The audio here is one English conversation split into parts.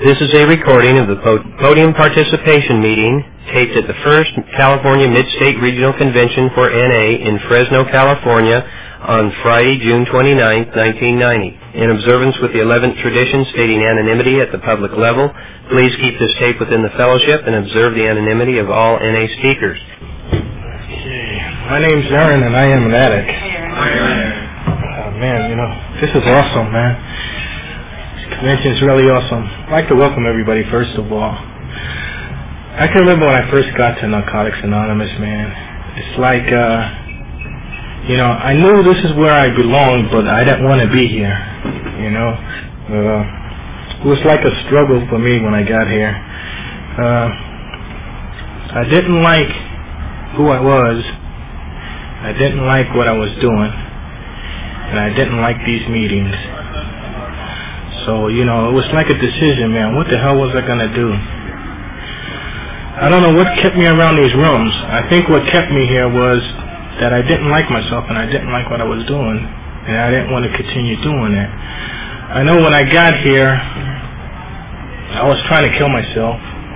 This is a recording of the podium participation meeting taped at the First California Mid-State Regional Convention for NA in Fresno, California on Friday, June 29, 1990. In observance with the 11th tradition stating anonymity at the public level, please keep this tape within the fellowship and observe the anonymity of all NA speakers. My name's Aaron and I am an addict. Man, this is awesome, man. This convention is really awesome. I'd like to welcome everybody, first of all. I can remember when I first got to Narcotics Anonymous, man. It's like, I knew this is where I belonged, but I didn't want to be here, It was like a struggle for me when I got here. I didn't like who I was. I didn't like what I was doing. And I didn't like these meetings. So, it was like a decision, man. What the hell was I going to do? I don't know what kept me around these rooms. I think what kept me here was that I didn't like myself and I didn't like what I was doing. And I didn't want to continue doing that. I know when I got here, I was trying to kill myself.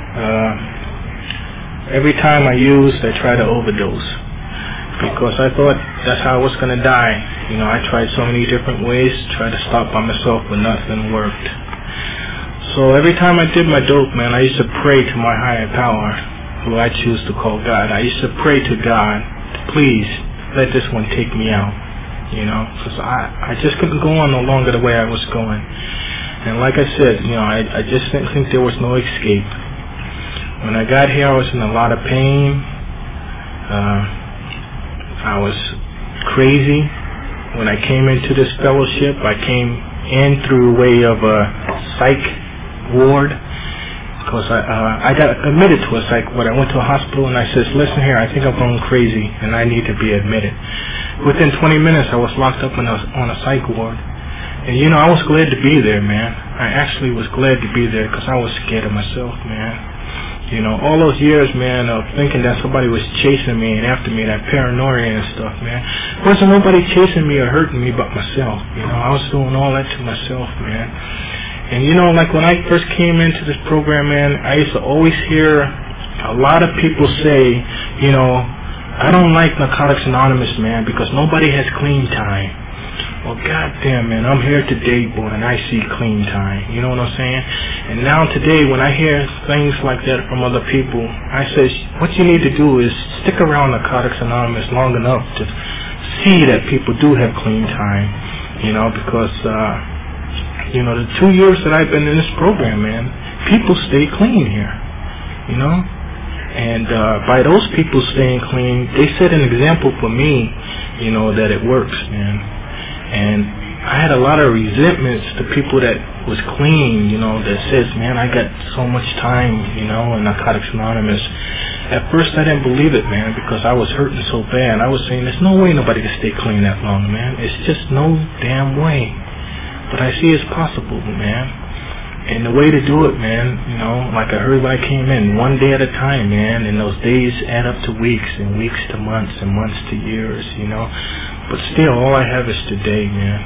Every time I used, I tried to overdose. Because I thought that's how I was going to die. I tried so many different ways to try to stop by myself, but nothing worked. So every time I did my dope, man, I used to pray to my higher power, who I choose to call God. I used to pray to God, please let this one take me out. Because I just couldn't go on no longer the way I was going. And like I said, I just didn't think there was no escape. When I got here, I was in a lot of pain. I was crazy. When I came into this fellowship, I came in through way of a psych ward because I got admitted to a psych ward. I went to a hospital and I said, listen here, I think I'm going crazy and I need to be admitted. Within 20 minutes, I was locked up on a psych ward. And I was glad to be there, man. I actually was glad to be there because I was scared of myself, man. All those years, man, of thinking that somebody was chasing me and after me, that paranoia and stuff, man. Wasn't nobody chasing me or hurting me but myself. I was doing all that to myself, man. And like when I first came into this program, man, I used to always hear a lot of people say, I don't like Narcotics Anonymous, man, because nobody has clean time. Well, goddamn, man, I'm here today, boy, and I see clean time. You know what I'm saying? And now today, when I hear things like that from other people, I say, what you need to do is stick around Narcotics Anonymous long enough to see that people do have clean time. Because, the 2 years that I've been in this program, man, people stay clean here. And by those people staying clean, they set an example for me, that it works, man. And I had a lot of resentments to people that was clean, that says, man, I got so much time, in Narcotics Anonymous. At first I didn't believe it, man, because I was hurting so bad. I was saying, there's no way nobody can stay clean that long, man. It's just no damn way. But I see it's possible, man. And the way to do it, man, like I heard when I came in, one day at a time, man, and those days add up to weeks, and weeks to months, and months to years, But still, all I have is today, man,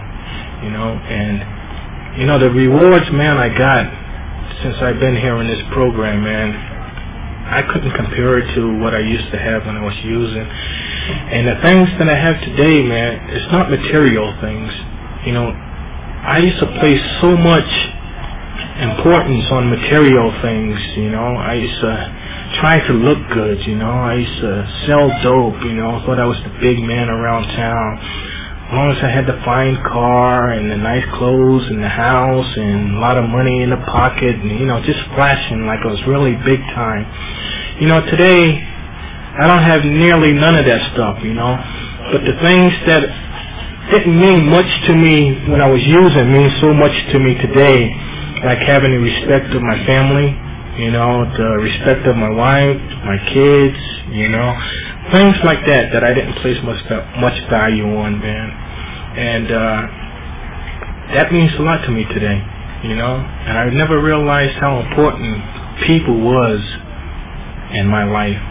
and, the rewards, man, I got since I've been here in this program, man, I couldn't compare it to what I used to have when I was using. And the things that I have today, man, it's not material things. I used to place so much importance on material things, I used to try to look good, I used to sell dope, thought I was the big man around town. As long as I had the fine car and the nice clothes and the house and a lot of money in the pocket and, just flashing like I was really big time. Today, I don't have nearly none of that stuff, but the things that didn't mean much to me when I was using mean so much to me today. Like having the respect of my family, the respect of my wife, my kids, things like that I didn't place much value on, man. And that means a lot to me today, And I never realized how important people was in my life,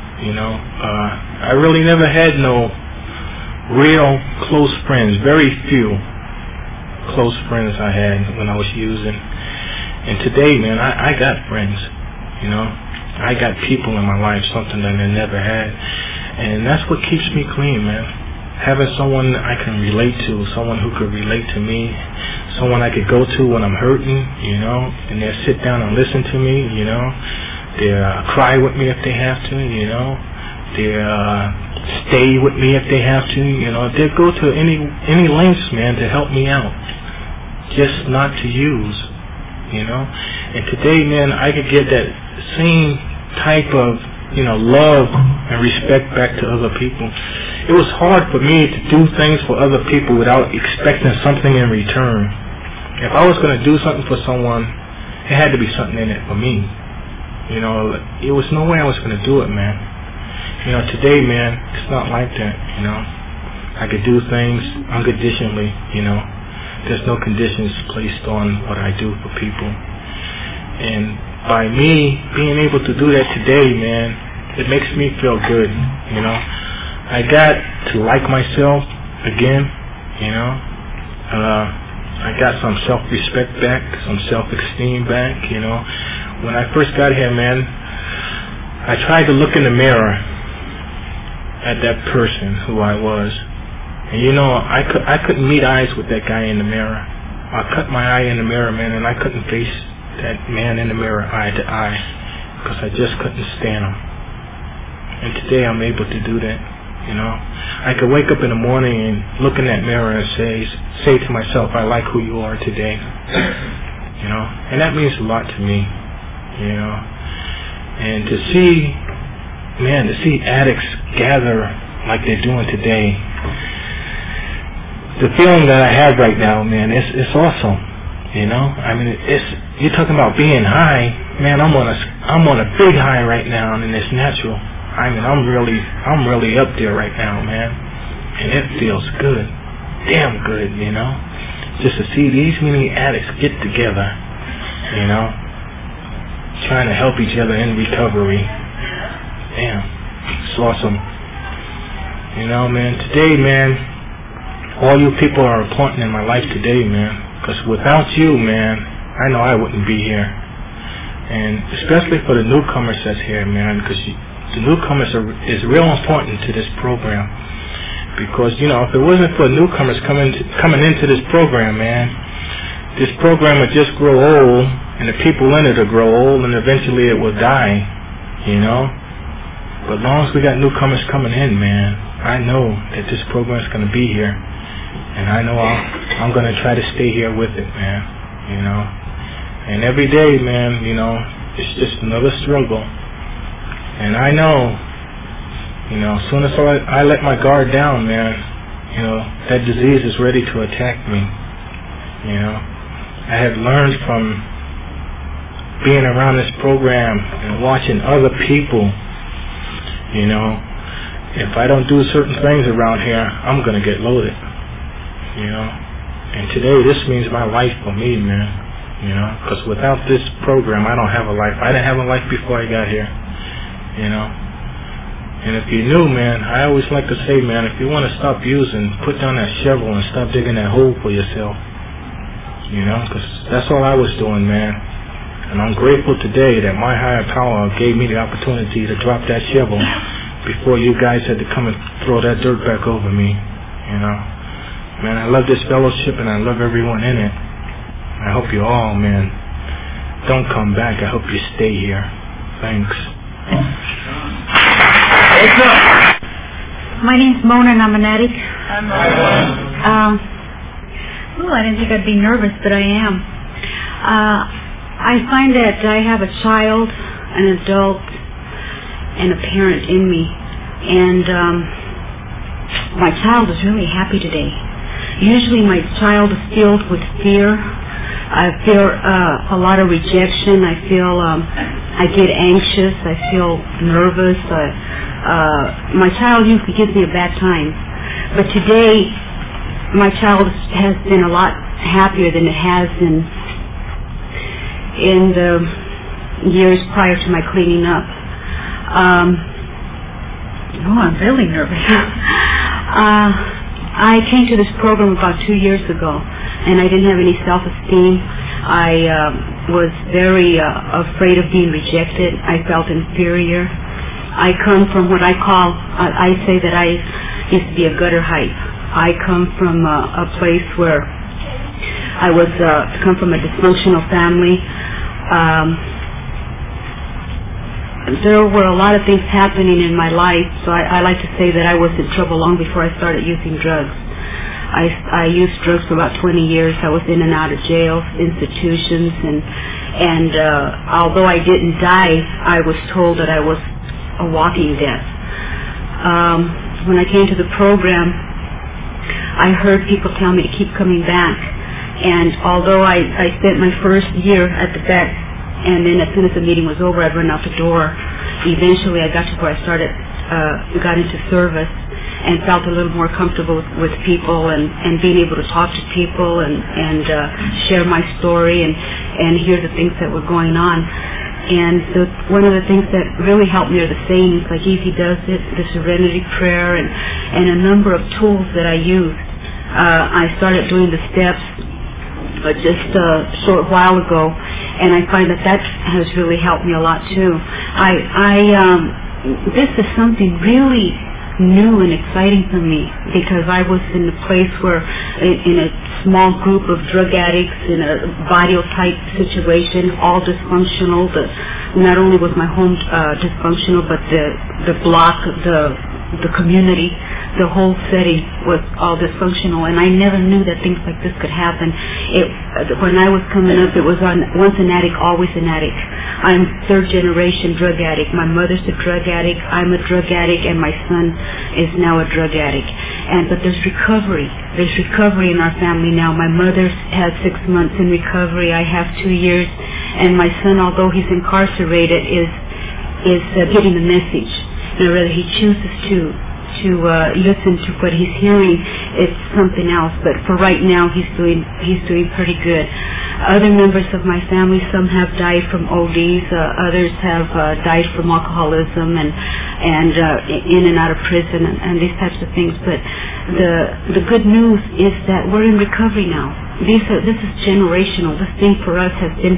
I really never had no real close friends, very few close friends I had when I was using. And today, man, I got friends, you know. I got people in my life, something that I never had. And that's what keeps me clean, man. Having someone I can relate to, someone who could relate to me, someone I could go to when I'm hurting, you know, and they'll sit down and listen to me, you know. They'll cry with me if they have to, you know. They'll stay with me if they have to, you know. They'll go to any lengths, man, to help me out. Just not to use, you know. And today, man, I could get that same type of, you know, love and respect back to other people. It was hard for me to do things for other people without expecting something in return. If I was going to do something for someone, it had to be something in it for me. You know, it was no way I was going to do it, man. You know, today, man, it's not like that, you know. I could do things unconditionally, you know. There's no conditions placed on what I do for people. And by me being able to do that today, man, it makes me feel good, you know. I got to like myself again, you know. I got some self-respect back, some self-esteem back, you know. When I first got here, man, I tried to look in the mirror at that person who I was. And, you know, I couldn't meet eyes with that guy in the mirror. I cut my eye in the mirror, man, and I couldn't face that man in the mirror eye to eye because I just couldn't stand him. And today I'm able to do that, you know. I could wake up in the morning and look in that mirror and say to myself, I like who you are today, you know. And that means a lot to me, you know. And to see, man, to see addicts gather like they're doing today, the feeling that I have right now, man, it's awesome, you know. I mean, you're talking about being high, man. I'm on a big high right now, and it's natural. I mean, I'm really up there right now, man, and it feels good, damn good, you know. Just to see these many addicts get together, you know, trying to help each other in recovery. Damn, it's awesome. You know, man. Today, man, all you people are important in my life today, man. Because without you, man, I know I wouldn't be here. And especially for the newcomers that's here, man, because the newcomers is real important to this program. Because, you know, if it wasn't for newcomers coming into this program, man, this program would just grow old, and the people in it will grow old, and eventually it will die, you know. But as long as we got newcomers coming in, man, I know that this program is going to be here. And I know I'm going to try to stay here with it, man, you know. And every day, man, you know, it's just another struggle. And I know, you know, as soon as I let my guard down, man, you know, that disease is ready to attack me, you know. I have learned from being around this program and watching other people, you know, if I don't do certain things around here, I'm going to get loaded, you know. And today, this means my life for me, man, you know, because without this program, I don't have a life. I didn't have a life before I got here, you know. And if you knew, man, I always like to say, man, if you want to stop using, put down that shovel and stop digging that hole for yourself, you know, because that's all I was doing, man. And I'm grateful today that my higher power gave me the opportunity to drop that shovel before you guys had to come and throw that dirt back over me, you know. Man, I love this fellowship and I love everyone in it. I hope you all, man, don't come back. I hope you stay here. Thanks. My name's Mona and I'm an addict. I didn't think I'd be nervous, but I am. I find that I have a child, an adult, and a parent in me. And my child is really happy today. Usually my child is filled with fear. I feel a lot of rejection. I feel I get anxious. I feel nervous. My child usually gives me a bad time. But today my child has been a lot happier than it has in the years prior to my cleaning up. I'm really nervous. I came to this program about 2 years ago, and I didn't have any self-esteem. I was very afraid of being rejected. I felt inferior. I come from what I say that I used to be a gutter hype. I come from a place where I was come from a dysfunctional family. There were a lot of things happening in my life, so I like to say that I was in trouble long before I started using drugs. I used drugs for about 20 years. I was in and out of jail, institutions, and although I didn't die, I was told that I was a walking death. When I came to the program, I heard people tell me to keep coming back, and although I spent my first year at the back, and then as soon as the meeting was over, I'd run out the door. Eventually, I got to where I got into service and felt a little more comfortable with people and being able to talk to people and share my story and hear the things that were going on. And one of the things that really helped me are the sayings, like Easy Does It, the Serenity Prayer, and a number of tools that I used. I started doing the steps just a short while ago, and I find that has really helped me a lot too. This is something really new and exciting for me, because I was in a place where, in a small group of drug addicts in a barrio type situation, all dysfunctional. Not only was my home dysfunctional, but the block, the community, the whole setting was all dysfunctional, and I never knew that things like this could happen. When I was coming up, it was once an addict, always an addict. I'm third generation drug addict. My mother's a drug addict, I'm a drug addict, and my son is now a drug addict. But there's recovery. There's recovery in our family now. My mother has 6 months in recovery. I have 2 years, and my son, although he's incarcerated, is getting the message. Now, whether he chooses to listen to what he's hearing, it's something else. But for right now, he's doing pretty good. Other members of my family, some have died from ODs, others have died from alcoholism and in and out of prison and these types of things. But the good news is that we're in recovery now. This is generational. This thing for us has been,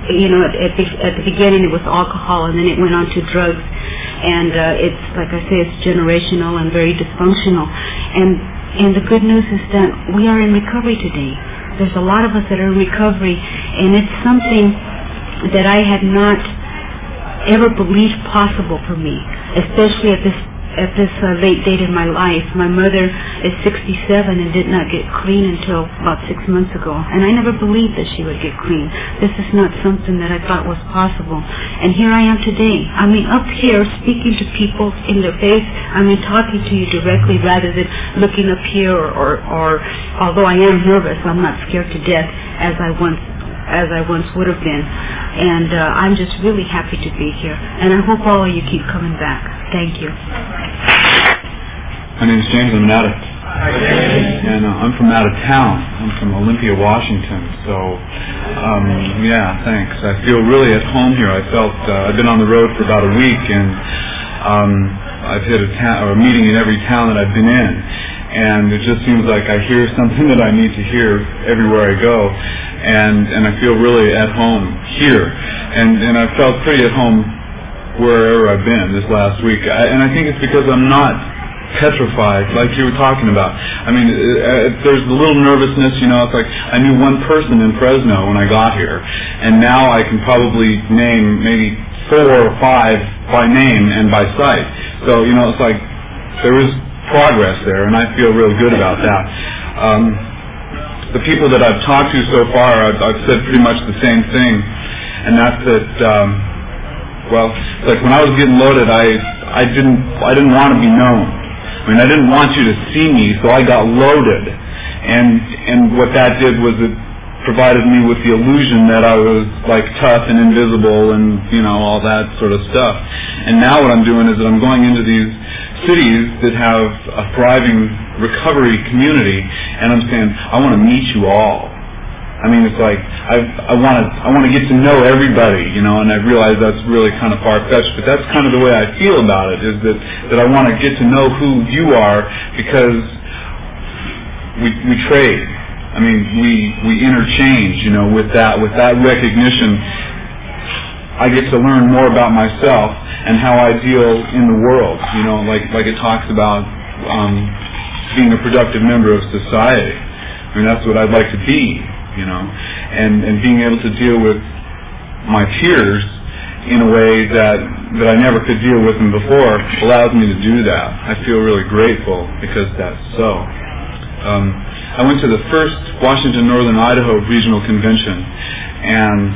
at the beginning it was alcohol, and then it went on to drugs, and it's, like I say, it's generational and very dysfunctional. And the good news is that we are in recovery today. There's a lot of us that are in recovery, and it's something that I had not ever believed possible for me, especially at this late date in my life. My mother is 67 and did not get clean until about 6 months ago, and I never believed that she would get clean. This is not something that I thought was possible, and here I am today. I mean, up here speaking to people in their face. I mean, talking to you directly rather than looking up here or although I am nervous, I'm not scared to death as I once would have been. And I'm just really happy to be here, and I hope all of you keep coming back. Thank you. My name is James. I'm an addict. And I'm from out of town. I'm from Olympia, Washington. So, yeah, thanks. I feel really at home here. I've been on the road for about a week, and I've hit a meeting in every town that I've been in. And it just seems like I hear something that I need to hear everywhere I go. And I feel really at home here. And I felt pretty at home wherever I've been this last week. And I think it's because I'm not petrified like you were talking about. I mean, there's a little nervousness, it's like I knew one person in Fresno when I got here, and now I can probably name maybe 4 or 5 by name and by sight. So, it's like there is progress there, and I feel really good about that. The people that I've talked to so far, I've said pretty much the same thing, and that's that, like when I was getting loaded, I didn't want to be known. I mean, I didn't want you to see me, so I got loaded. And what that did was it provided me with the illusion that I was like tough and invisible and, all that sort of stuff. And now what I'm doing is that I'm going into these cities that have a thriving recovery community, and I'm saying, I want to meet you all. I mean, it's like I want to get to know everybody, and I realize that's really kind of far-fetched, but that's kind of the way I feel about it, is that I want to get to know who you are, because we trade. I mean, we interchange, with that recognition. I get to learn more about myself and how I deal in the world, like it talks about being a productive member of society. I mean, that's what I'd like to be, and being able to deal with my peers in a way that I never could deal with them before allows me to do that. I feel really grateful because that's so. I went to the first Washington Northern Idaho Regional Convention, and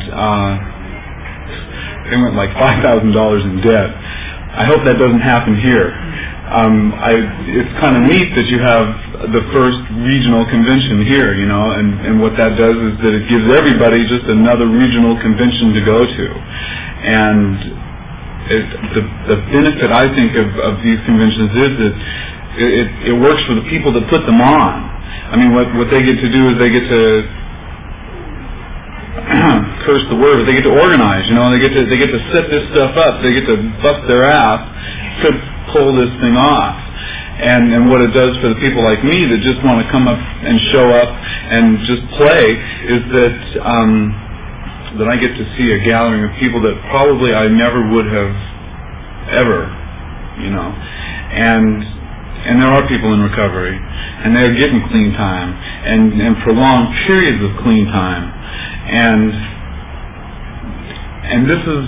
they went like $5,000 in debt. I hope that doesn't happen here. It's kind of neat that you have the first regional convention here, and what that does is that it gives everybody just another regional convention to go to. And the benefit, I think, of these conventions is that it works for the people that put them on. I mean, what they get to do is they get to curse the word, but they get to organize. They get to set this stuff up. They get to bust their ass to pull this thing off. And what it does for the people like me that just want to come up and show up and just play is that I get to see a gathering of people that probably I never would have ever, and there are people in recovery, and they're getting clean time, and prolonged periods of clean time, and this is,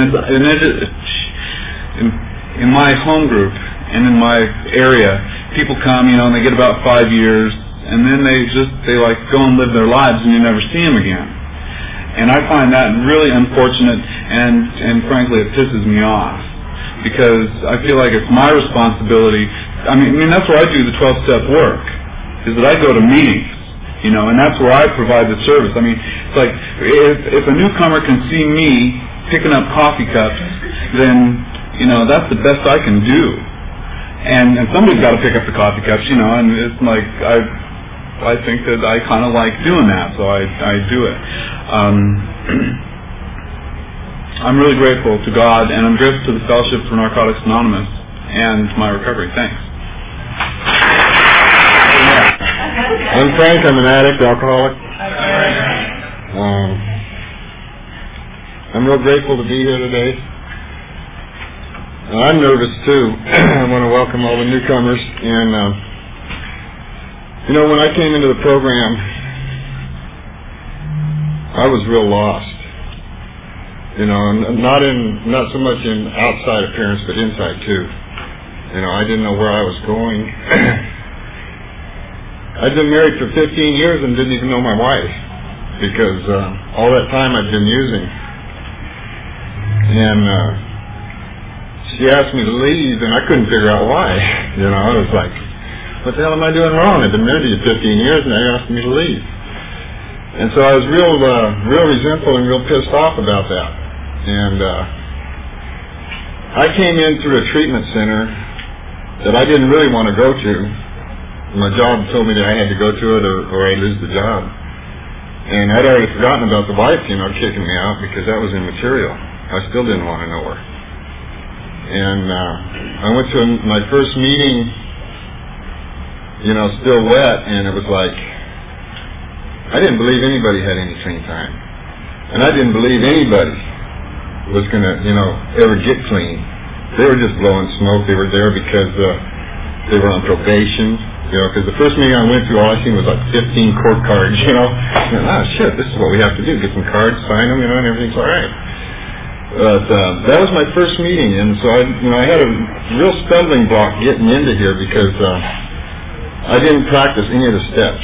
in my home group and in my area, people come, and they get about 5 years, and then they go and live their lives, and you never see them again. And I find that really unfortunate, and frankly, it pisses me off, because I feel like it's my responsibility. I mean, that's where I do the 12-step work, is that I go to meetings, and that's where I provide the service. I mean, it's like, if a newcomer can see me picking up coffee cups, then, that's the best I can do. And somebody's got to pick up the coffee cups, and it's like, I think that I kind of like doing that, so I do it. I'm really grateful to God, and I'm grateful to the Fellowship for Narcotics Anonymous and my recovery. Thanks. I'm Frank. I'm an addict, alcoholic. I'm real grateful to be here today. I'm nervous too. I want to welcome all the newcomers, and when I came into the program, I was real lost. Not so much in outside appearance, but inside too. I didn't know where I was going. I'd been married for 15 years and didn't even know my wife, because all that time I'd been using. And she asked me to leave, and I couldn't figure out why. I was like, what the hell am I doing wrong? I've been married to you 15 years, and they asked me to leave. And so I was real resentful and real pissed off about that. And I came in through a treatment center that I didn't really want to go to. My job told me that I had to go to it or I'd lose the job. And I'd already forgotten about the wife, kicking me out, because that was immaterial. I still didn't want to know her. And I went to my first meeting, still wet, and it was like, I didn't believe anybody had any clean time. And I didn't believe anybody was going to, ever get clean. They were just blowing smoke. They were there because they were on probation, because the first meeting I went to, all I seen was like 15 court cards, shit, this is what we have to do, get some cards, sign them, and everything's all right. But that was my first meeting, and so I had a real stumbling block getting into here, because I didn't practice any of the steps.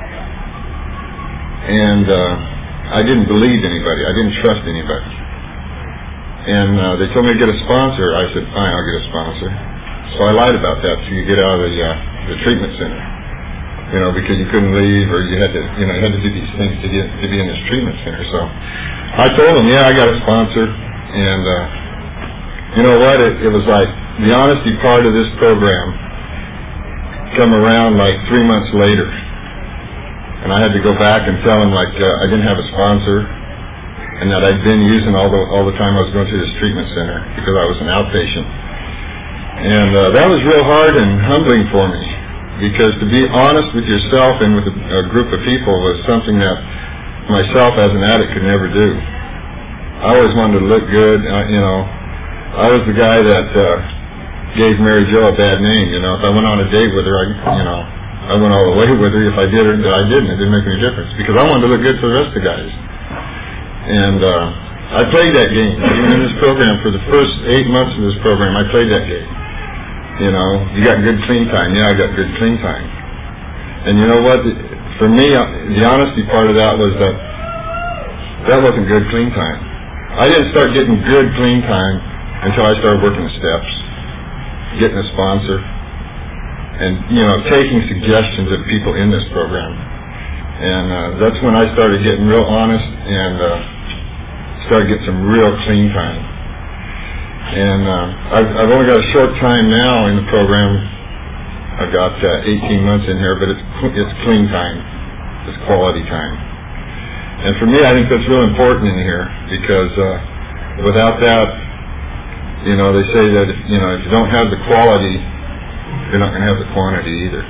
And I didn't believe anybody. I didn't trust anybody. And they told me to get a sponsor. I said, fine, I'll get a sponsor. So I lied about that till you get out of the treatment center. Because you couldn't leave, or you had to do these things to be in this treatment center. So I told them, yeah, I got a sponsor. And you know what? It was like the honesty part of this program come around like 3 months later. And I had to go back and tell him, like, I didn't have a sponsor, and that I'd been using all the time I was going to this treatment center, because I was an outpatient. And that was real hard and humbling for me. because to be honest with yourself and with a group of people was something that myself as an addict could never do. I always wanted to look good. I was the guy that gave Mary Jo a bad name. If I went on a date with her, I went all the way with her. If I did or I didn't, it didn't make any difference because I wanted to look good for the rest of the guys. And I played that game. Even in this program, for the first 8 months of this program, I played that game. You got good clean time. Yeah, I got good clean time. And you know what? For me, the honesty part of that was that wasn't good clean time. I didn't start getting good clean time until I started working the steps, getting a sponsor, and taking suggestions of people in this program. And that's when I started getting real honest and started getting some real clean time. And I've only got a short time now in the program. I've got 18 months in here, but it's clean time. It's quality time. And for me, I think that's real important in here because without that, they say that if you don't have the quality, you're not going to have the quantity either.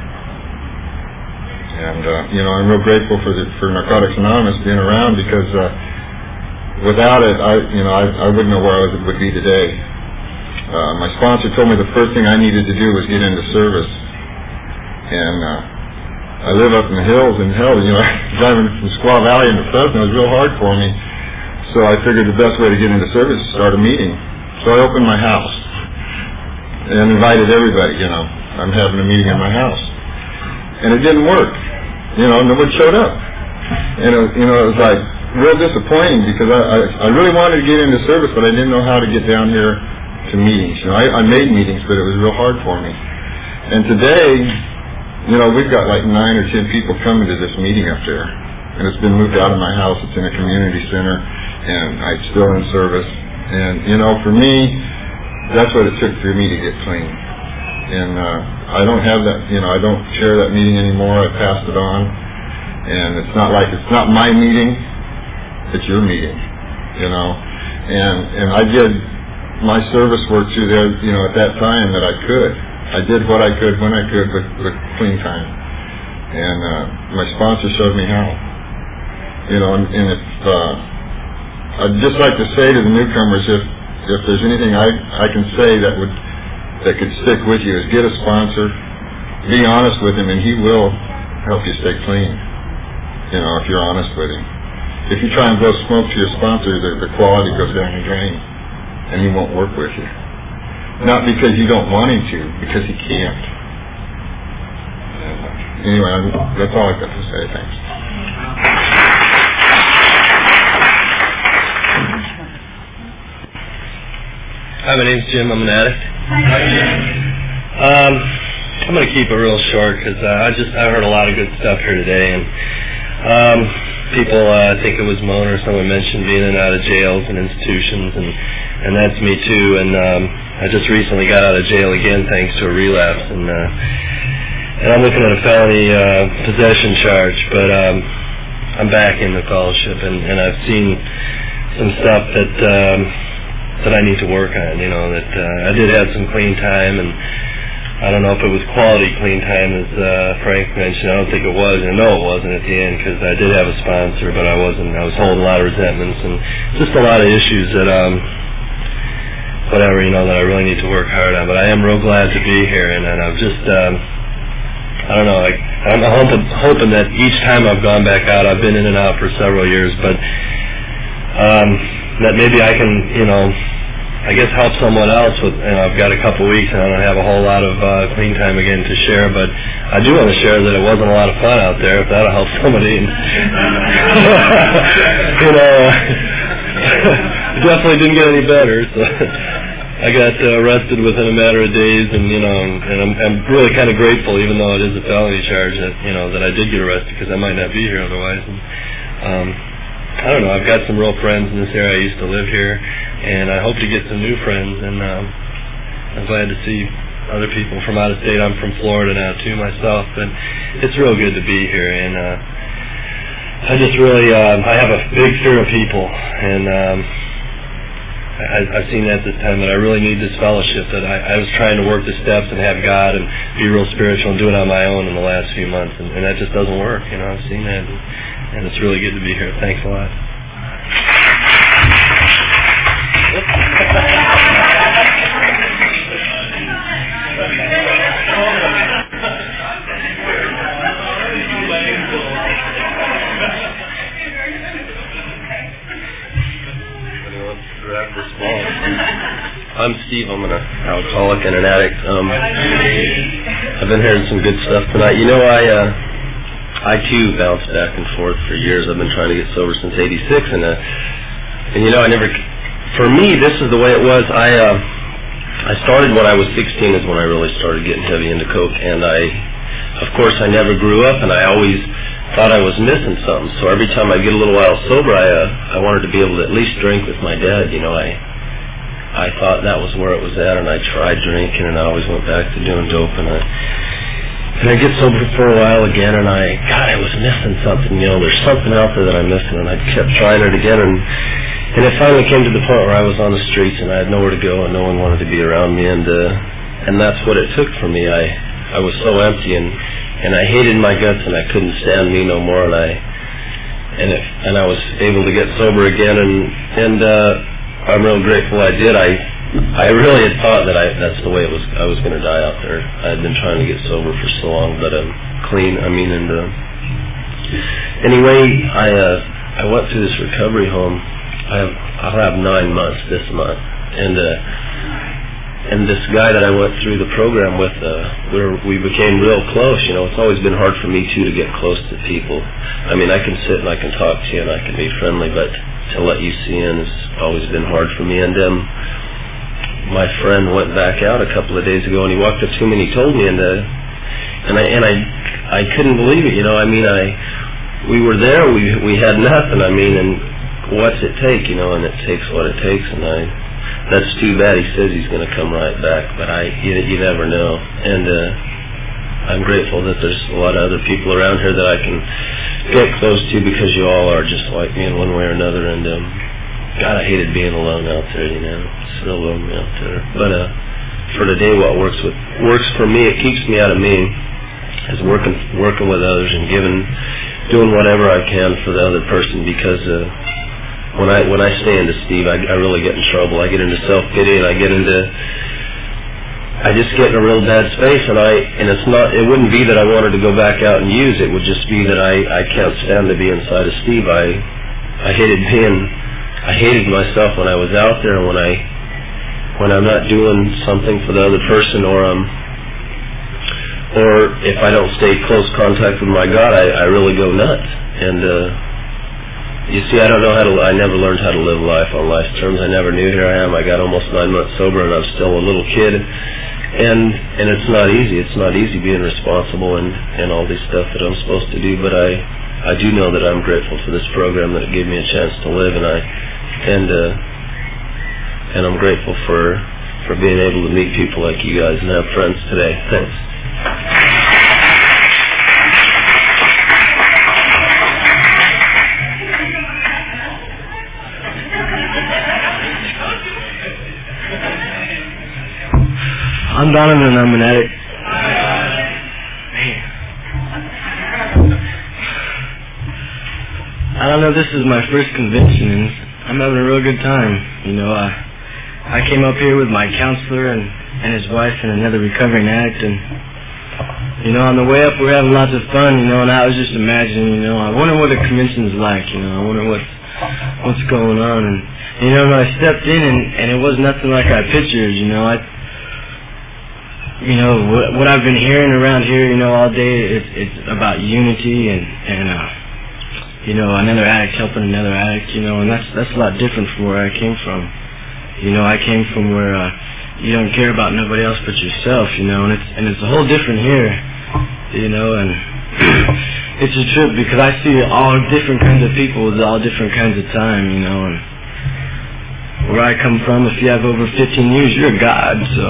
And I'm real grateful for Narcotics Anonymous being around because without it, I wouldn't know where I would be today. My sponsor told me the first thing I needed to do was get into service, and I live up in the hills, and driving from Squaw Valley into Fresno was real hard for me. So I figured the best way to get into service is to start a meeting. So I opened my house and invited everybody. I'm having a meeting in my house, and it didn't work. Nobody showed up, and it was like real disappointing because I really wanted to get into service, but I didn't know how to get down here to meetings. I made meetings, but it was real hard for me. And today, we've got like 9 or 10 people coming to this meeting up there, and it's been moved out of my house. It's in a community center, and I'm still in service. And for me, that's what it took for me to get clean. And I don't have that. I don't share that meeting anymore. I passed it on, and it's not my meeting. It's your meeting, and I did my service work through there, at that time that I could. I did what I could when I could with clean time, and my sponsor showed me how. And if I'd just like to say to the newcomers, if there's anything I can say that could stick with you, is get a sponsor, be honest with him, and he will help you stay clean. If you're honest with him. If you try and blow smoke to your sponsor, the quality goes down the drain, and he won't work with you. Not because you don't want him to, because he can't. Anyway, that's all I've got to say. Thanks. Hi, my name's Jim. I'm an addict. I'm going to keep it real short because I heard a lot of good stuff here today, and people think it was Mona or someone mentioned being in and out of jails and institutions, and that's me too. And I just recently got out of jail again thanks to a relapse, and I'm looking at a felony possession charge, but I'm back in the fellowship, and I've seen some stuff that I need to work on. That I did have some clean time, and I don't know if it was quality clean time, as Frank mentioned. I don't think it was. I know it wasn't at the end because I did have a sponsor, but I was holding a lot of resentments and just a lot of issues that, that I really need to work hard on. But I am real glad to be here, and I'm just, I'm hoping that each time I've gone back out, I've been in and out for several years, but that maybe I can, I guess help someone else with, I've got a couple weeks and I don't have a whole lot of clean time again to share, but I do want to share that it wasn't a lot of fun out there, if that'll help somebody. Definitely didn't get any better, so I got arrested within a matter of days, and I'm really kind of grateful, even though it is a felony charge, that that I did get arrested, because I might not be here otherwise. And, I don't know, I've got some real friends in this area. I used to live here, and I hope to get some new friends, and I'm glad to see other people from out of state. I'm from Florida now, too, myself, and it's real good to be here, and I just really, I have a big fear of people, and I've seen that this time, that I really need this fellowship, that I was trying to work the steps and have God and be real spiritual and do it on my own in the last few months, and that just doesn't work. I've seen that, and it's really good to be here. Thanks a lot. I'm Steve. I'm an alcoholic and an addict. I've been hearing some good stuff tonight. I too bounced back and forth for years. I've been trying to get sober since '86, and I never. For me, this is the way it was. I started when I was 16 is when I really started getting heavy into coke, and of course, I never grew up, and I always thought I was missing something. So every time I get a little while sober, I wanted to be able to at least drink with my dad. I thought that was where it was at, and I tried drinking, and I always went back to doing dope, and I get sober for a while again, and I was missing something. There's something out there that I'm missing, and I kept trying it again, and it finally came to the point where I was on the streets, and I had nowhere to go, and no one wanted to be around me, and that's what it took for me. I was so empty, and I hated my guts, and I couldn't stand me no more, and I was able to get sober again, and I'm real grateful I did. I really had thought that that's the way it was. I was going to die out there. I had been trying to get sober for so long, but I'm clean. Anyway, I went through this recovery home. I'll have 9 months this month, and this guy that I went through the program with, we became real close. It's always been hard for me too to get close to people. I can sit and I can talk to you and I can be friendly, but to let you see in has always been hard for me. And my friend went back out a couple of days ago, and he walked up to me and he told me, and I couldn't believe it. We were there, we had nothing. And what's it take? And it takes what it takes. And that's too bad. He says he's going to come right back, but you never know. And I'm grateful that there's a lot of other people around here that I can get close to, because you all are just like me in one way or another. And God, I hated being alone out there. It's so lonely out there. But for today, what works for me, it keeps me out of me, is working with others and doing whatever I can for the other person. Because when I stay into Steve, I really get in trouble. I get into self-pity, and I just get in a real bad space, and it wouldn't be that I wanted to go back out and use. It would just be that I can't stand to be inside of Steve. I hated myself when I was out there, and when I'm not doing something for the other person, or if I don't stay close contact with my God, I really go nuts. And you see, I never learned how to live life on life's terms. I never knew. Here I am. I got almost 9 months sober, and I'm still a little kid. And it's not easy. It's not easy being responsible and all this stuff that I'm supposed to do. But I do know that I'm grateful for this program, that it gave me a chance to live, and I'm grateful for being able to meet people like you guys and have friends today. Thanks. I'm Donovan, and I'm an addict. I don't know, this is my first convention, and I'm having a real good time. I came up here with my counselor and his wife and another recovering addict, and on the way up we're having lots of fun, and I was just imagining, I wonder what a convention's like, I wonder what's going on, and when I stepped in, and it was nothing like I pictured, what I've been hearing around here, all day, it's about unity and another addict helping another addict, and that's a lot different from where I came from. I came from where you don't care about nobody else but yourself, and it's a whole different here, and it's a trip because I see all different kinds of people with all different kinds of time, and where I come from, if you have over 15 years, you're a god, so.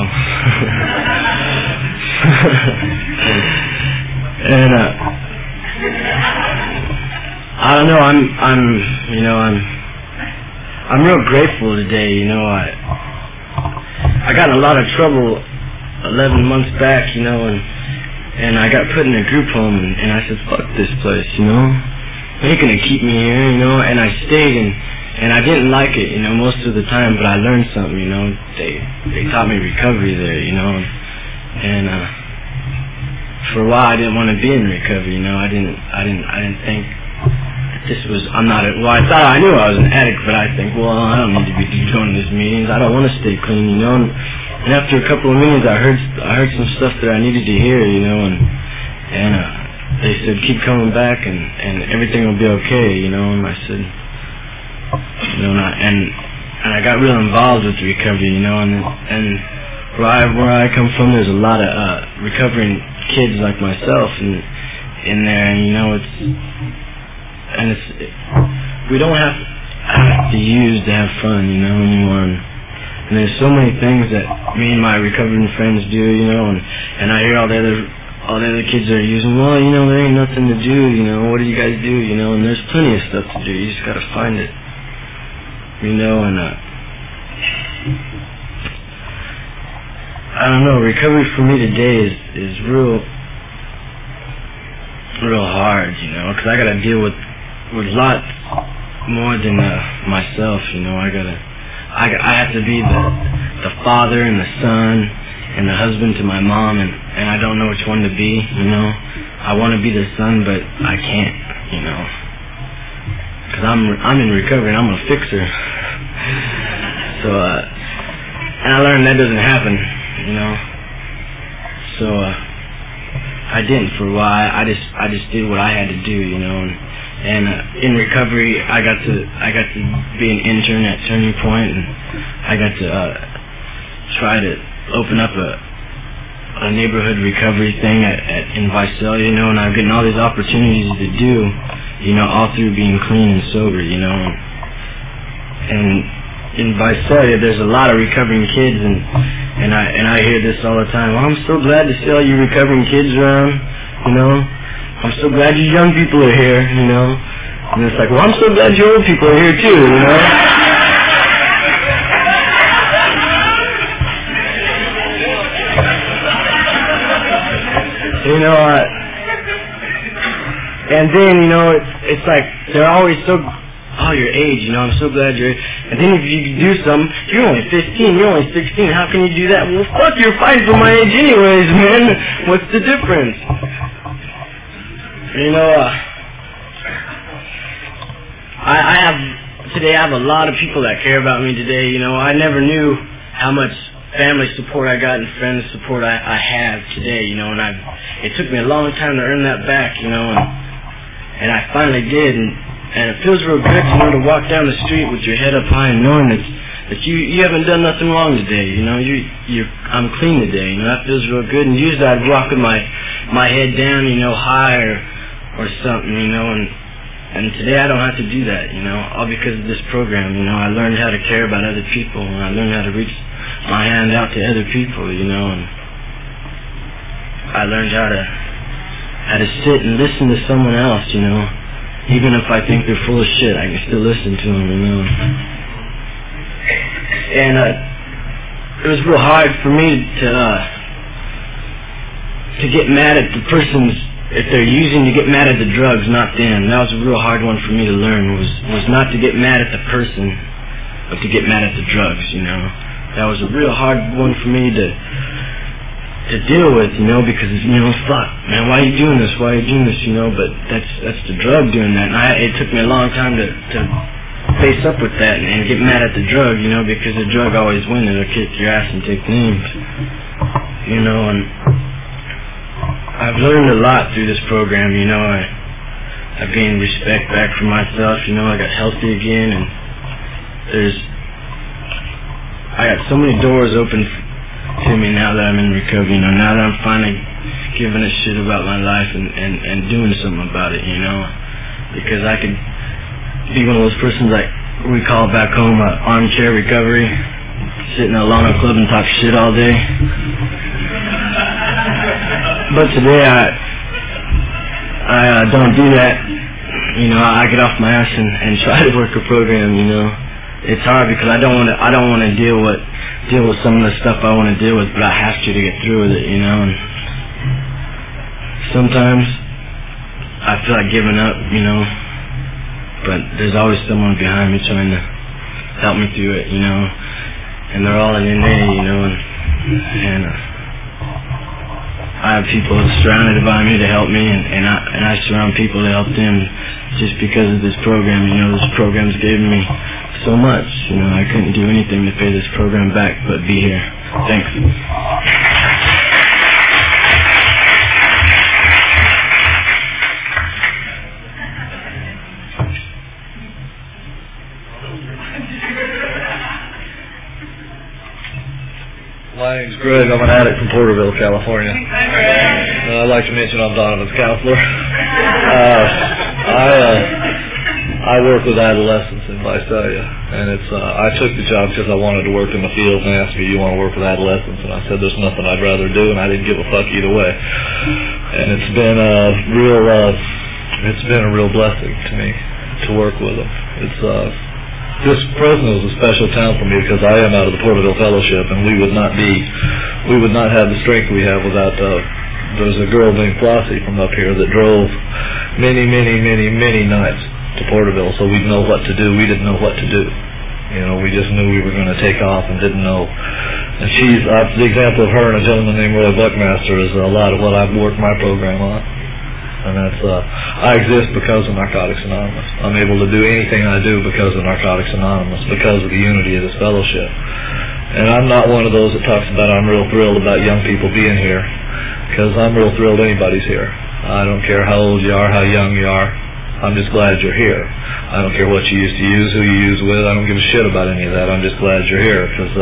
And I don't know. I'm real grateful today. You know, I got in a lot of trouble 11 months back, you know, and I got put in a group home, and I said, fuck this place, you know. They ain't gonna keep me here, you know. And I stayed, and I didn't like it, you know, most of the time, but I learned something, you know. They taught me recovery there, you know. And for a while I didn't want to be in recovery, you know. I didn't think this was, I thought I knew I was an addict, but I think, well, I don't need to be going to these meetings. I don't want to stay clean, you know. And after a couple of meetings, I heard some stuff that I needed to hear, you know, and they said, keep coming back, and everything will be okay, you know. And I said, you know, and I got real involved with recovery, you know, and where I come from, there's a lot of recovering kids like myself in there, and you know, we don't have to use to have fun, you know, anymore. And there's so many things that me and my recovering friends do, you know, and I hear all the other kids that are using, well, you know, there ain't nothing to do, you know, what do you guys do, you know, and there's plenty of stuff to do, you just gotta find it, you know. And I don't know, recovery for me today is real hard, you know, because I gotta deal with lots more than myself, you know. I have to be the father and the son and the husband to my mom, and I don't know which one to be, you know. I want to be the son, but I can't, you know, because I'm in recovery and I'm a fixer. So and I learned that doesn't happen, you know. So I didn't for a while. I just did what I had to do, you know. And in recovery, I got to be an intern at Turning Point, and I got to try to open up a neighborhood recovery thing in Visalia, you know. And I'm getting all these opportunities to do, you know, all through being clean and sober, you know. And in Visalia, there's a lot of recovering kids, and I hear this all the time. Well, I'm so glad to see all you recovering kids around, you know. I'm so glad you young people are here, you know. And it's like, well, I'm so glad you old people are here too, you know. You know, and then, you know, it's like, they're always so, oh, your age, you know, I'm so glad you're, and then if you do something, you're only 15, you're only 16, how can you do that? Well, fuck, you're fighting for my age anyways, man. What's the difference? You know, I have a lot of people that care about me today, you know. I never knew how much family support I got and friends support I have today, you know, and it took me a long time to earn that back, you know, and I finally did, and it feels real good, you know, to walk down the street with your head up high and knowing that you haven't done nothing wrong today, you know. I'm clean today, you know. That feels real good. And usually I'd walk with my head down, you know, high or something, you know, and today I don't have to do that, you know, all because of this program, you know. I learned how to care about other people, and I learned how to reach my hand out to other people, you know, and I learned how to sit and listen to someone else, you know. Even if I think they're full of shit, I can still listen to them, you know. And it was real hard for me to get mad at the person's, if they're using, to get mad at the drugs, not them. That was a real hard one for me to learn, was not to get mad at the person, but to get mad at the drugs, you know. That was a real hard one for me to deal with, you know, because, you know, fuck, man, why are you doing this? Why are you doing this, you know? But that's the drug doing that. And it took me a long time to face up with that and get mad at the drug, you know, because the drug always wins. It'll kick your ass and take names, you know. And I've learned a lot through this program, you know. I've gained respect back for myself, you know. I got healthy again, and I got so many doors open to me now that I'm in recovery, you know. Now that I'm finally giving a shit about my life and doing something about it, you know. Because I could be one of those persons like we call back home armchair recovery, sit in a Lana club and talk shit all day. But today I don't do that, you know. I get off my ass and try to work a program, you know. it's hard because I don't want to deal with some of the stuff I want to deal with, but I have to get through with it, you know. And sometimes I feel like giving up, you know, but there's always someone behind me trying to help me through it, you know. And they're all in NA, you know, and I have people surrounded by me to help me, and I surround people to help them just because of this program. You know, this program's given me so much. You know, I couldn't do anything to pay this program back but be here. Thanks. My name's Greg. I'm an addict from Porterville, California. I'd like to mention I'm Donovan's counselor. I work with adolescents in Visalia, and I took the job because I wanted to work in the field, and they asked me, "You want to work with adolescents?" And I said, "There's nothing I'd rather do," and I didn't give a fuck either way. And it's been a real blessing to me to work with them. This Fresno is a special town for me because I am out of the Porterville Fellowship, and we would not have the strength we have without. There's a girl named Flossie from up here that drove many nights to Porterville, so we'd know what to do. We didn't know what to do. You know, we just knew we were going to take off and didn't know. And she's the example of her and a gentleman named Roy Buckmaster is a lot of what I've worked my program on. And that's, I exist because of Narcotics Anonymous. I'm able to do anything I do because of Narcotics Anonymous, because of the unity of this fellowship. And I'm not one of those that talks about I'm real thrilled about young people being here, because I'm real thrilled anybody's here. I don't care how old you are, how young you are. I'm just glad you're here. I don't care what you used to use, who you use with. I don't give a shit about any of that. I'm just glad you're here, because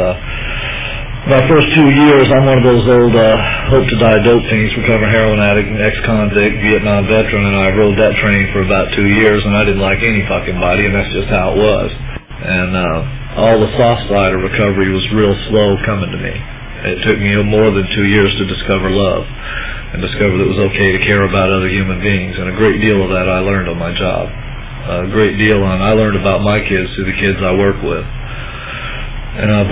my first 2 years, I'm one of those old hope-to-die dope fiends, recovering heroin addict, ex-convict, Vietnam veteran, and I rode that train for about 2 years, and I didn't like any fucking body, and that's just how it was. And all the soft side of recovery was real slow coming to me. It took me more than 2 years to discover love and discover that it was okay to care about other human beings, and a great deal of that I learned on my job. I learned about my kids through the kids I work with. And I've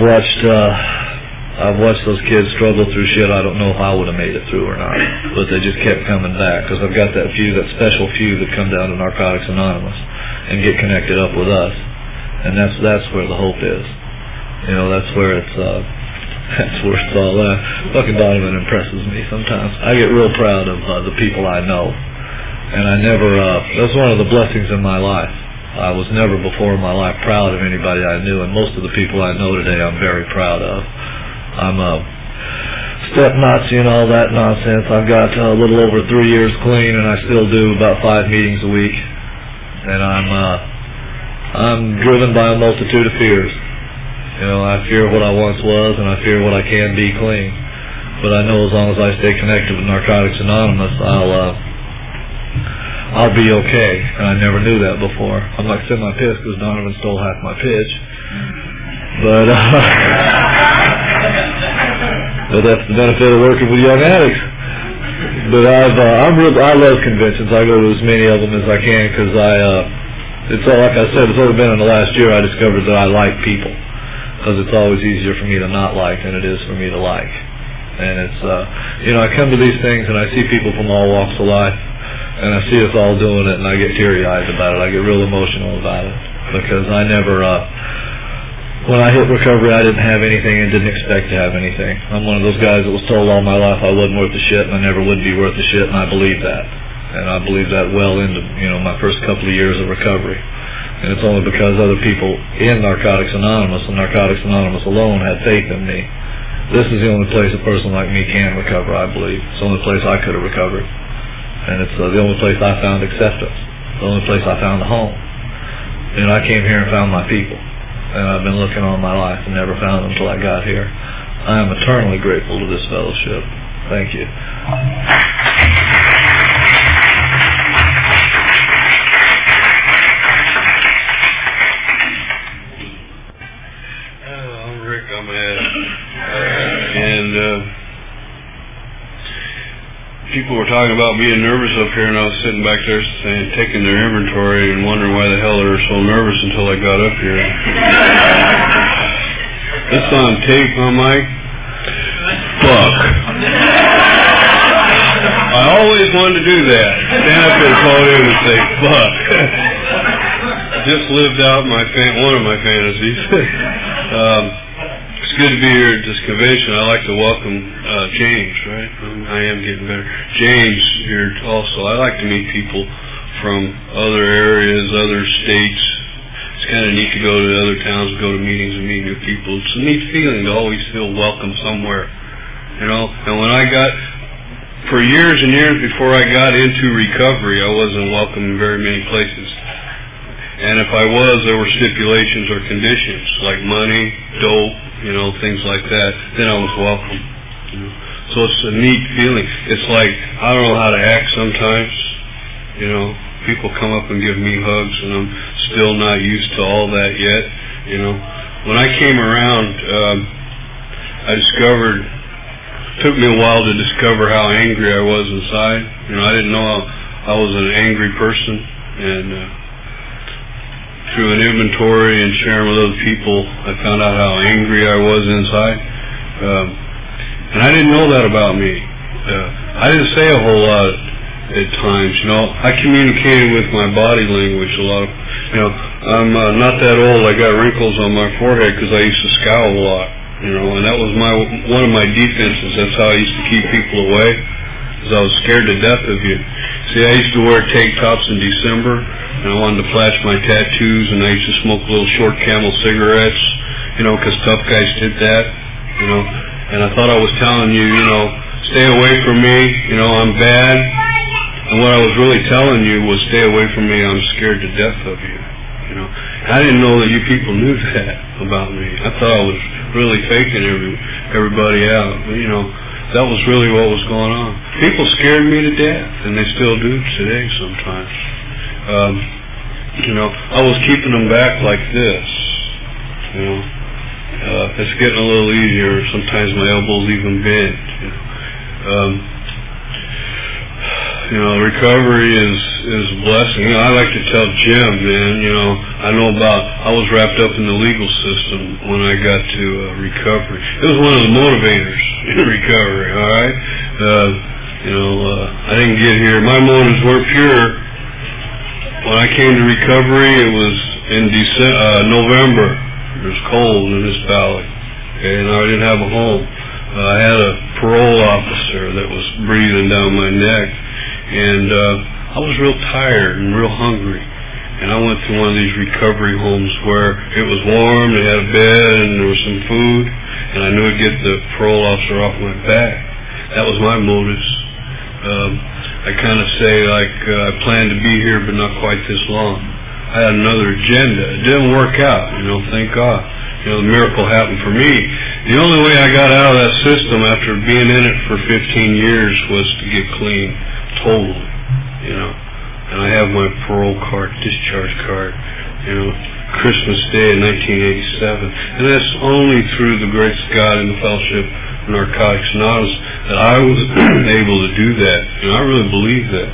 watched those kids struggle through shit I don't know if I would have made it through or not, but they just kept coming back, because I've got that special few that come down to Narcotics Anonymous and get connected up with us, and that's where the hope is. You know, that's where it's all at. Fucking Donovan impresses me sometimes. I get real proud of the people I know, and that's one of the blessings in my life. I was never before in my life proud of anybody I knew, and most of the people I know today I'm very proud of. I'm a step Nazi and all that nonsense. I've got a little over 3 years clean, and I still do about 5 meetings a week. And I'm driven by a multitude of fears. You know, I fear what I once was, and I fear what I can be clean. But I know as long as I stay connected with Narcotics Anonymous, I'll be okay. And I never knew that before. I'm like semi-pissed because Donovan stole half my pitch. But that's the benefit of working with young addicts. But I love conventions. I go to as many of them as I can because it's all, like I said, it's only been in the last year I discovered that I like people, because it's always easier for me to not like than it is for me to like. And it's I come to these things and I see people from all walks of life, and I see us all doing it, and I get teary-eyed about it. I get real emotional about it because I never. When I hit recovery, I didn't have anything and didn't expect to have anything. I'm one of those guys that was told all my life I wasn't worth the shit, and I never would be worth the shit, and I believe that. And I believe that well into, my first couple of years of recovery. And it's only because other people in Narcotics Anonymous and Narcotics Anonymous alone had faith in me. This is the only place a person like me can recover, I believe. It's the only place I could have recovered. And it's the only place I found acceptance. The only place I found a home. And I came here and found my people. And I've been looking all my life and never found them until I got here. I am eternally grateful to this fellowship. Thank you. I'm Rick. I'm an addict. And a people were talking about being nervous up here, and I was sitting back there saying, taking their inventory and wondering why the hell they were so nervous until I got up here. This on tape, huh, Mike? Fuck. I always wanted to do that. Stand up at the podium and say, fuck. Just lived out one of my fantasies. It's good to be here at this convention. I like to welcome James, right? I am getting better. James here also. I like to meet people from other areas, other states. It's kind of neat to go to other towns, go to meetings and meet new people. It's a neat feeling to always feel welcome somewhere, you know. And when I got, for years and years before I got into recovery, I wasn't welcome in very many places. And if I was, there were stipulations or conditions, like money, dope, you know, things like that. Then I was welcome. You know? So it's a neat feeling. It's like, I don't know how to act sometimes, you know. People come up and give me hugs, and I'm still not used to all that yet, you know. When I came around, I discovered, it took me a while to discover how angry I was inside. You know, I didn't know I was an angry person, and through an inventory and sharing with other people, I found out how angry I was inside. And I didn't know that about me. I didn't say a whole lot at times, you know. I communicated with my body language a lot. You know, I'm not that old. I got wrinkles on my forehead because I used to scowl a lot, you know, and that was one of my defenses. That's how I used to keep people away, because I was scared to death of you. See, I used to wear tank tops in December, and I wanted to flash my tattoos, and I used to smoke little short Camel cigarettes, you know, because tough guys did that, you know. And I thought I was telling you, you know, stay away from me, you know, I'm bad. And what I was really telling you was stay away from me, I'm scared to death of you, you know. I didn't know that you people knew that about me. I thought I was really faking everybody out, but, you know. That was really what was going on. People scared me to death, and they still do today sometimes. You know, I was keeping them back like this. You know, it's getting a little easier. Sometimes my elbows even bend. You know, recovery is a blessing. You know, I like to tell Jim, man, you know, I was wrapped up in the legal system when I got to recovery. It was one of the motivators in recovery, all right? You know, I didn't get here. My motives were pure. When I came to recovery, it was in November. It was cold in this valley, okay, and I didn't have a home. I had a parole officer that was breathing down my neck, and I was real tired and real hungry. And I went to one of these recovery homes where it was warm, they had a bed, and there was some food, and I knew I'd get the parole officer off my back. That was my motives. I kind of say, like, I planned to be here, but not quite this long. I had another agenda. It didn't work out, you know, thank God. You know, the miracle happened for me. The only way I got out of that system after being in it for 15 years was to get clean, totally, you know. And I have my parole card, discharge card, you know, Christmas Day in 1987. And that's only through the grace of God and the Fellowship of Narcotics Anonymous that I was able to do that. And I really believe that.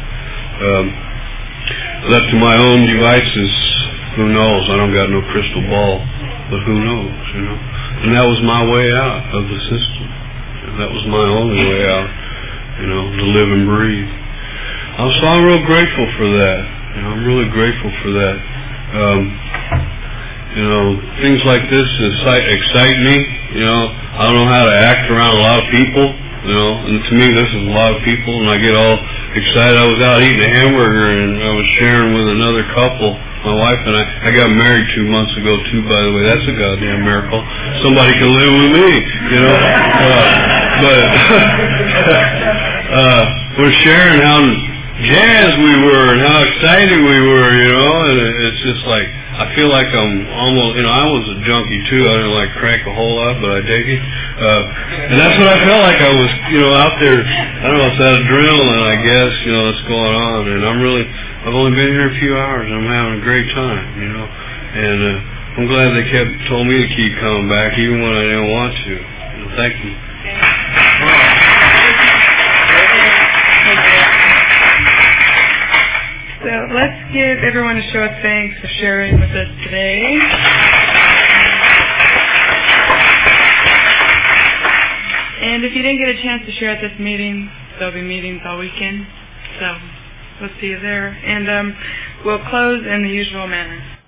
Left to my own devices, who knows? I don't got no crystal ball, but who knows, you know? And that was my way out of the system. That was my only way out, you know, to live and breathe. So I'm real grateful for that. You know, I'm really grateful for that. You know, things like this excite me. You know, I don't know how to act around a lot of people. You know, and to me, this is a lot of people, and I get all excited. I was out eating a hamburger, and I was sharing with another couple. My wife and I got married 2 months ago, too, by the way. That's a goddamn miracle. Somebody can live with me, you know. We're sharing how jazzed we were and how excited we were, you know, and it's just like, I feel like I'm almost, you know, I was a junkie too. I didn't like crank a whole lot, but I dig it. And that's what I felt like. I was, you know, out there, I don't know, it's that adrenaline, I guess, you know, that's going on. And I've only been here a few hours, and I'm having a great time, you know. And I'm glad they told me to keep coming back, even when I didn't want to. You know, thank you. let's give everyone a show of thanks for sharing with us today. And if you didn't get a chance to share at this meeting, there'll be meetings all weekend. So we'll see you there. And we'll close in the usual manner.